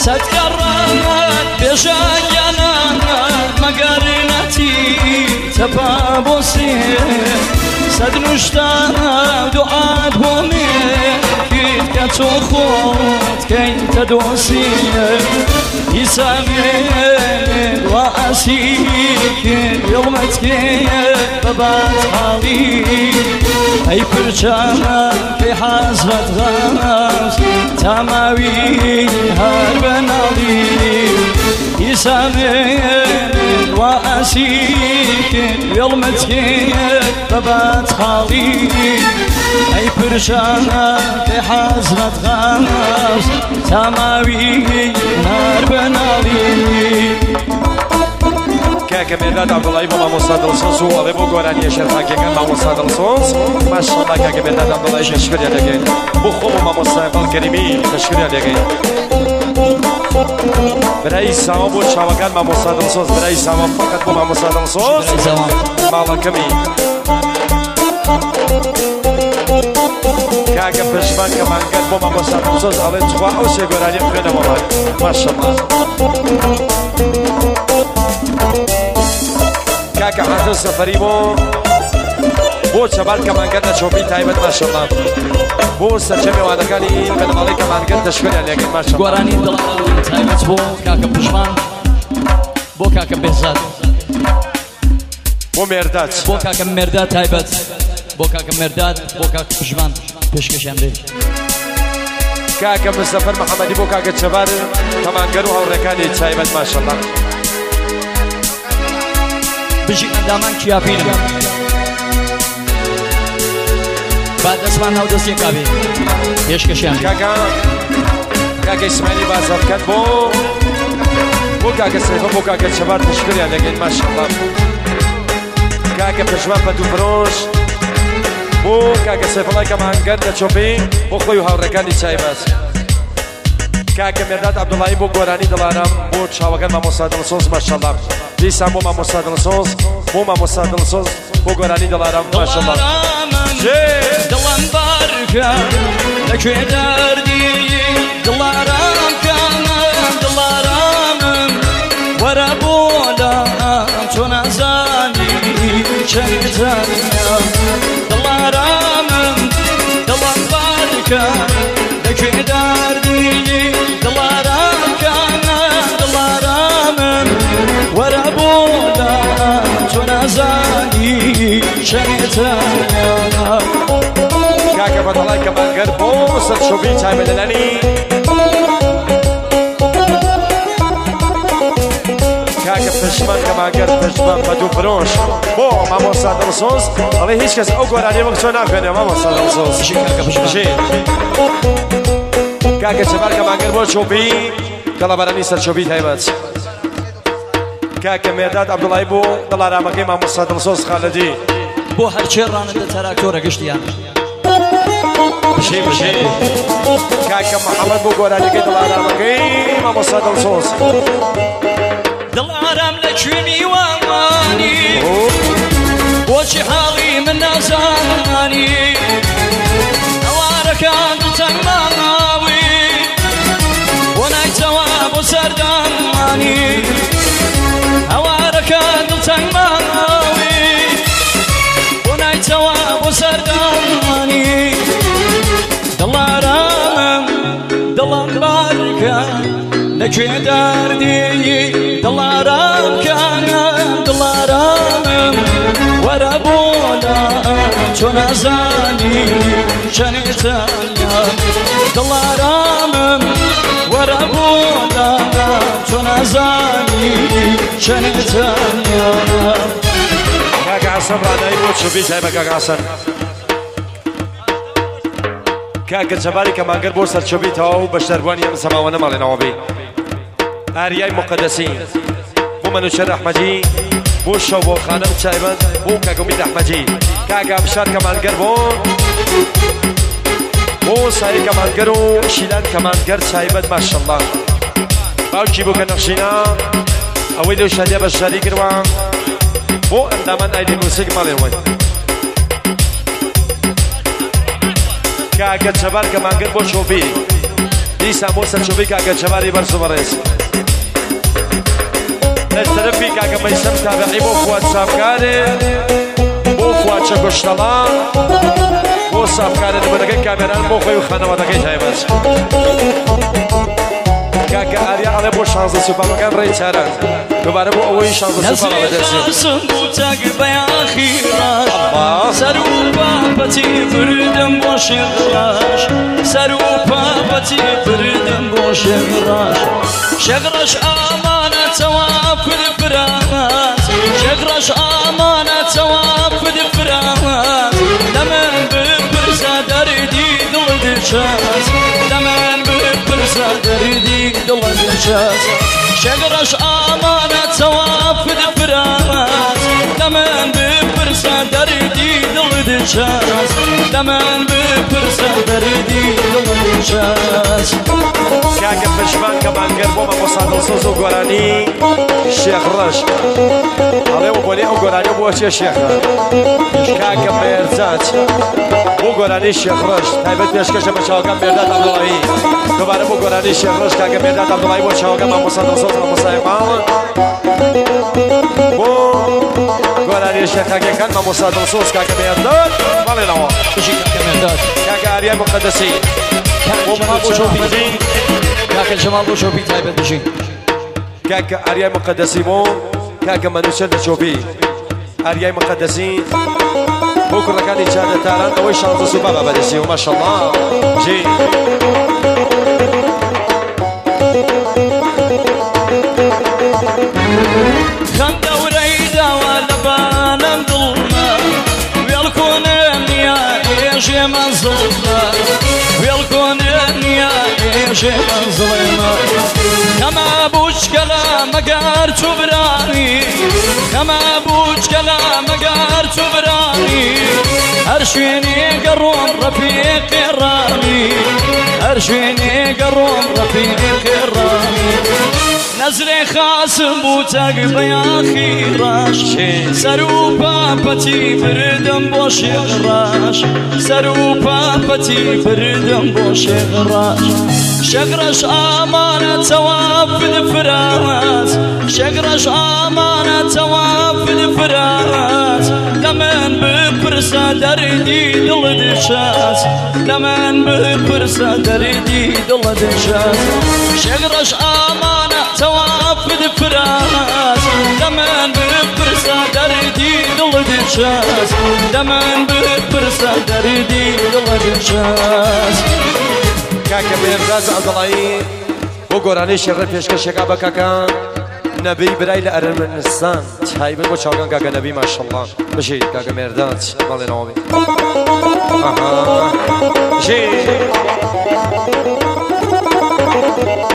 ستكرمت بشجنا مقرنتي تبابوسي سدنشتا دعاء بومي كيف كتخوت كي تدوسي يسامين وأسيك يومتك ببات حالي أي برشامك في حسرة غاز تماوي هربنا لي يسامين وأسيك يومتك ببات حالي أي برشامك في حسرة غاز تماوي هربنا لي كاكا ميرداد عبد الله ما مصادر الصوص وابو غورانيه شرفا كان ما مصادر الصوص ما شاء الله كاكا ميرداد عبد الله شكرا لك بخو ما مصادر الكريمي شكرا لك برای سوام بود شواگان ما مصادر الصوص برای سوام فقط ما مصادر الصوص مالا کمی كاكا بشمان كمان قد بوما مصادر الصوص على تخواه وشي غورانيه بغينا ما شاء الله كاكا حسن سفري بو شبال كمان قد شوفي تايبت ما شاء الله بو سرچمي وانا كاني من عليك كمان قد تشكر عليك ما شاء الله غوراني دلال تايبت بو كاكا بشمان بو كاكا بهزاد بو مرداد بو كاكا مرداد تايبت بو كاكا مرداد بو كاكا بشمان پشکش امری كاكا مصطفى محمدي بو كاكا شبال كمان قدو هوركاني تايبت ما شاء الله بجي اندامان كيافينم بعد اسمان هاو دست يكابي يشكشيان كاكا اسماعيلي بازار كان بو كاكا سيفا بو كاكا شبار تشكري عليك ما شاء الله كاكا بشمان بدو فروش بو كاكا سيفا الله كمان قد تشوفي بو خويو هاوركاني تايبت كاكا مرداد عبد الله بو غوراني دلارم بو شاوغان ما مصادر الصوص ما شاء الله ليسا مو ما مصادر الصوص مو ما مصادر الصوص بو غوراني دلارم ما شاء الله دلم باركا لك دردي دلارم كان دلارم وربولا تونا زاني شنتانا دلارم دلم باركا لك دردي دلارم كان دلارم وربولا تونا زاني شنتانا كاكا فتلاي كمان قربو صد شوبي تاي مدلاني كاكا فشمان كمان قرب فشمان بدو فروش بو ما مصادر الصوص الله هيش كاس اوكور عليه وقت ناخذ ما مصادر الصوص شي كاكا فشمان كاكا شبال كمان قربو شوبي كلا براني صد شوبي تايبات كاكا مرداد عبد الله بو دلارا مكي ما مصادر الصوص خالدي بو هرچی راننده تراکتور گشتیان بشي كاكا محمد بو غوراني كي دلارا مكي ما مصادر الصوص دلارم لكومي واماني وشي حالي من نازاني نوارك عند تنماوي وناي تواب سرداني نوارك عند تنماوي وناي تواب سرداني دلارم دلم باركا لك دردي دلارم كان دلارم وربولا تونا زاني شنتانا دلارم وربولا تونا زاني شنتانا كاكا عصام راناي بو شوبي تايبا كاكا عصام كاكا جبالي كمان قربو سر شوبي تاو بشتربواني ام سماوانا مالي نوابي آرياي مقدسين بو منوشر احمدي بو شوبو خانم تايبا بو كاكا ميد احمدي كاكا بشار كمان قربو بو ساي كمان قرو شيلان كمان قر تايبا ما شاء الله باوكي بو كنخشينا اويدو شاديا بشاري قروان بو اندامان ايدي موسيقى مالي وين كاكا شبال كمان قربو شوبي دیسا موسى چوبی کاکە چەواری بەرز و بەڕێز لەسەرفی کاکە مەیسەم تابعی بۆ فواد سافکارێ بۆ فواد چەگۆشتەڵا بۆ سافکارە نمونەکەی کامێران بۆ خۆی و خانەوادەکەی تایبەت کاکە ئاریا ئەڵێ بۆ شانزە سوپاڵەکان ڕێی چاران دووبارە بۆ ئەوەی شانزە سوپاڵە بەدەستێت سەر و پاپەتی بردم بۆ شێغڕاش سەر و پاپەتی بردم بۆ شێغڕاش شێغڕەش ئامانەتەوە فرفراس شێغڕەش ئامانەتەوە فرفراس لە من بپرسە دەردی دڵ دچەس لە من بپرسە دەردی دڵ دچەس شێغڕەش ئامانەتەوە فرفراس لە من بپرسە دەردی دڵ دچەس لە من بپرسە دەردی دڵ دچەس کاکە پشمان کەمانگەر بۆ مەمۆستا دڵسۆز و گۆرانی شێغڕەش ئەڵێ بۆنێ ئەو گۆرانی بۆ چێ شێخە کاکە مێرزات بۆ گۆرانی شێغڕەش تایبەت پێشکەشە بە چاوەکان مێرداد عەبدوڵایی دووبارە بۆ گۆرانی شێغڕەش کاکە مێرداد عەبدوڵایی بۆ چاوەکان مەمۆستا دڵسۆز مەمۆستای ماڵ بۆ گۆرانی شێخەکەکان مەمۆستا دڵسۆز کاکە مێرداد بەڵێنەوە کاکە ئاریای مقەدەسی بۆ مناڵ بۆ شۆپی کاکە جەماڵ بۆ شۆپی تایبەت بژین کاکە ئاریای مقەدەسی بۆ کاکە مەنوچەر لە چۆپی ئاریای مقەدەسی بۆ کوڕەکانی چادەتاران ئەوەی شانزە سوپا بە بەدەستی و ماشەڵڵا جێ خەم دەورەی داوە لەبانم دڵمە وێڵکۆنە نییە ئێژێ مەنزڵمە وێڵکۆنە نییە ئێژێ مەنزڵمە خەمە بوچکەلە مەگەر چوبرانی خەمە بوچکەلە مەگەر چوبرانی هەر شوێنێگە ڕۆم ڕەفیقی ڕانی هەر شوێنێگە ڕۆم ڕەفیقی ڕانی نەزرێ خاسم بوو تەگ بەیاخی ڕاش سەر و پاپەتی بردم بۆ شێغڕاش سەر و پاپەتی بردم بۆ شێغڕاش شێغڕەش ئامانەتەوە فرفراس شێغڕەش ئامانەتەوە فرفراس لە من بپرسە دەردی دڵ دچەس لە من بپرسە دەردی دڵ دچەس شێغڕەش ئامانەتەوە فرفراس لە من بپرسە دەردی دڵ دچەس لە من بپرسە دەردی دڵ دچەس کاکە مێرداد عەبدوڵایی بۆ گۆرانی شێغڕە پێشکەشێکا بە کاکە نەبی برای لە ئەرمەنستان تایبەت بۆ چاوەکان کاکە نەبی ماشەڵڵا بژیت کاکە مێرداد بەڵێنەوە بێ ژێ